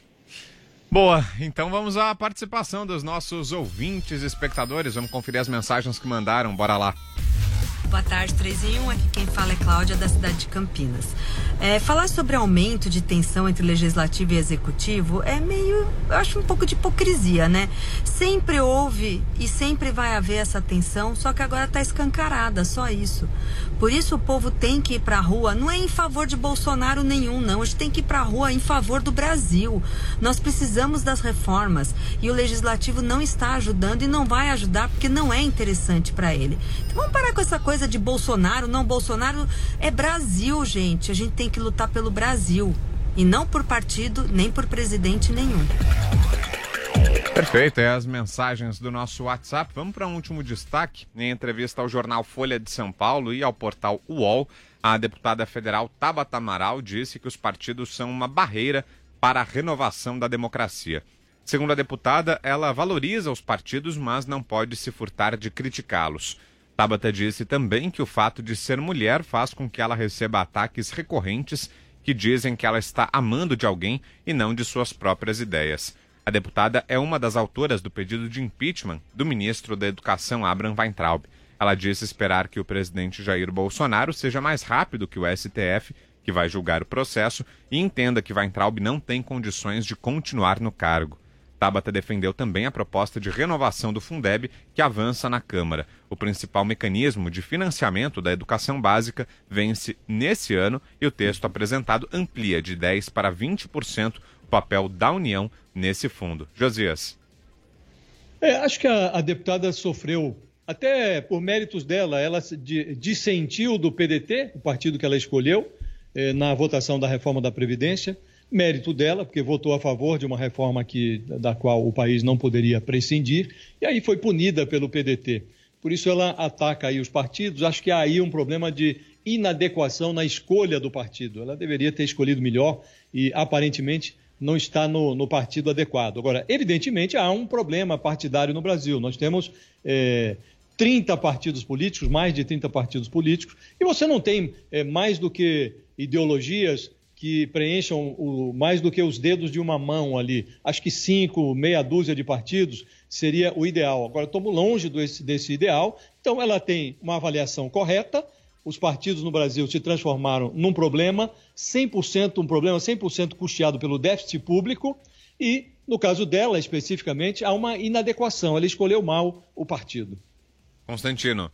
Boa, então vamos à participação dos nossos ouvintes e espectadores. Vamos conferir as mensagens que mandaram, bora lá. Boa tarde, três em um. Aqui quem fala é Cláudia, da cidade de Campinas. É, falar sobre aumento de tensão entre legislativo e executivo é meio, eu acho um pouco de hipocrisia, né? Sempre houve e sempre vai haver essa tensão, só que agora está escancarada, só isso. Por isso o povo tem que ir para a rua, não é em favor de Bolsonaro nenhum, não. A gente tem que ir para a rua em favor do Brasil. Nós precisamos das reformas e o legislativo não está ajudando e não vai ajudar porque não é interessante para ele. Então vamos parar com essa coisa de Bolsonaro, não Bolsonaro, é Brasil, gente. A gente tem que lutar pelo Brasil e não por partido, nem por presidente nenhum. Perfeito, é as mensagens do nosso WhatsApp. Vamos para um último destaque. Em entrevista ao jornal Folha de São Paulo e ao portal U O L, a deputada federal Tabata Amaral disse que os partidos são uma barreira para a renovação da democracia. Segundo a deputada, ela valoriza os partidos, mas não pode se furtar de criticá-los. Tabata disse também que o fato de ser mulher faz com que ela receba ataques recorrentes que dizem que ela está amando de alguém e não de suas próprias ideias. A deputada é uma das autoras do pedido de impeachment do ministro da Educação, Abraham Weintraub. Ela disse esperar que o presidente Jair Bolsonaro seja mais rápido que o S T F, que vai julgar o processo, e entenda que Weintraub não tem condições de continuar no cargo. Tabata defendeu também a proposta de renovação do Fundeb, que avança na Câmara. O principal mecanismo de financiamento da educação básica vence nesse ano e o texto apresentado amplia de dez por cento para vinte por cento o papel da União nesse fundo. Josias. É, acho que a, a deputada sofreu, até por méritos dela, ela de, dissentiu do P D T, o partido que ela escolheu, eh, na votação da reforma da Previdência. Mérito dela, porque votou a favor de uma reforma que, da qual o país não poderia prescindir, e aí foi punida pelo P D T. Por isso ela ataca aí os partidos. Acho que há aí um problema de inadequação na escolha do partido. Ela deveria ter escolhido melhor e, aparentemente, não está no, no partido adequado. Agora, evidentemente, há um problema partidário no Brasil. Nós temos é, trinta partidos políticos, mais de trinta partidos políticos, e você não tem é, mais do que ideologias que preencham o, mais do que os dedos de uma mão ali. Acho que cinco, meia dúzia de partidos seria o ideal. Agora, estamos longe desse, desse ideal, então ela tem uma avaliação correta. Os partidos no Brasil se transformaram num problema, cem por cento, um problema cem por cento custeado pelo déficit público e, no caso dela especificamente, há uma inadequação. Ela escolheu mal o partido. Constantino.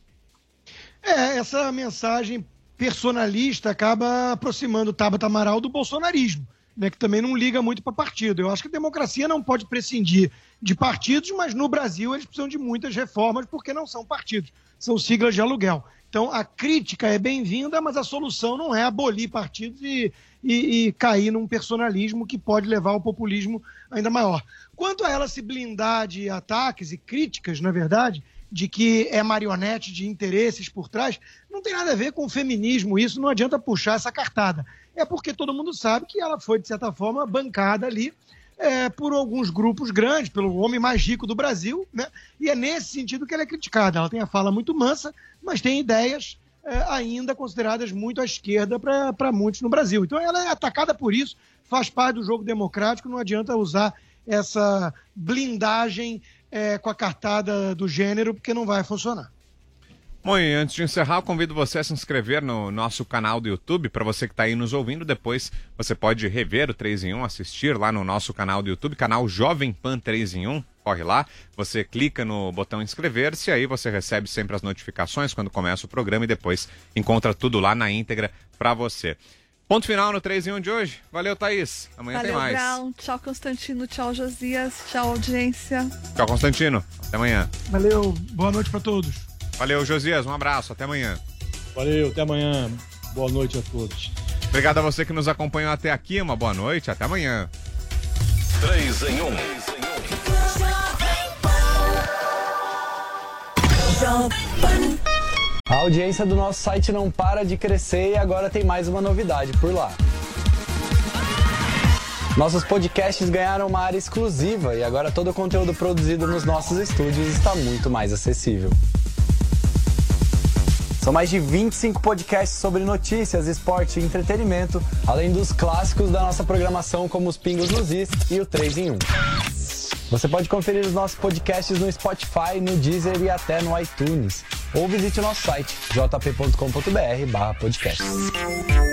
É, essa mensagem personalista acaba aproximando o Tabata Amaral do bolsonarismo, né, que também não liga muito para partido. Eu acho que a democracia não pode prescindir de partidos, mas no Brasil eles precisam de muitas reformas porque não são partidos, são siglas de aluguel. Então a crítica é bem-vinda, mas a solução não é abolir partidos e, e, e cair num personalismo que pode levar ao populismo ainda maior. Quanto a ela se blindar de ataques e críticas, na verdade, de que é marionete de interesses por trás, não tem nada a ver com o feminismo, isso não adianta puxar essa cartada. É porque todo mundo sabe que ela foi, de certa forma, bancada ali é, por alguns grupos grandes, pelo homem mais rico do Brasil, né? E é nesse sentido que ela é criticada. Ela tem a fala muito mansa, mas tem ideias é, ainda consideradas muito à esquerda para muitos no Brasil. Então ela é atacada por isso, faz parte do jogo democrático, não adianta usar essa blindagem É, com a cartada do gênero, porque não vai funcionar. Bom, e antes de encerrar, eu convido você a se inscrever no nosso canal do YouTube. Para você que está aí nos ouvindo, depois você pode rever o três em um, assistir lá no nosso canal do YouTube, canal Jovem Pan três em um. corre lá, você clica no botão inscrever-se, aí você recebe sempre as notificações quando começa o programa e depois encontra tudo lá na íntegra para você. Ponto final no três em um de hoje. Valeu, Thaís. Amanhã Valeu, tem mais. Brown. Tchau, Constantino. Tchau, Josias. Tchau, audiência. Tchau, Constantino. Até amanhã. Valeu. Boa noite para todos. Valeu, Josias. Um abraço. Até amanhã. Valeu. Até amanhã. Boa noite a todos. Obrigado a você que nos acompanhou até aqui. Uma boa noite. Até amanhã. três em um. A audiência do nosso site não para de crescer e agora tem mais uma novidade por lá. Nossos podcasts ganharam uma área exclusiva e agora todo o conteúdo produzido nos nossos estúdios está muito mais acessível. São mais de vinte e cinco podcasts sobre notícias, esporte e entretenimento, além dos clássicos da nossa programação como os Pingos nos Is e o três em um. Você pode conferir os nossos podcasts no Spotify, no Deezer e até no iTunes. Ou visite o nosso site, j p ponto com ponto b r barra podcasts.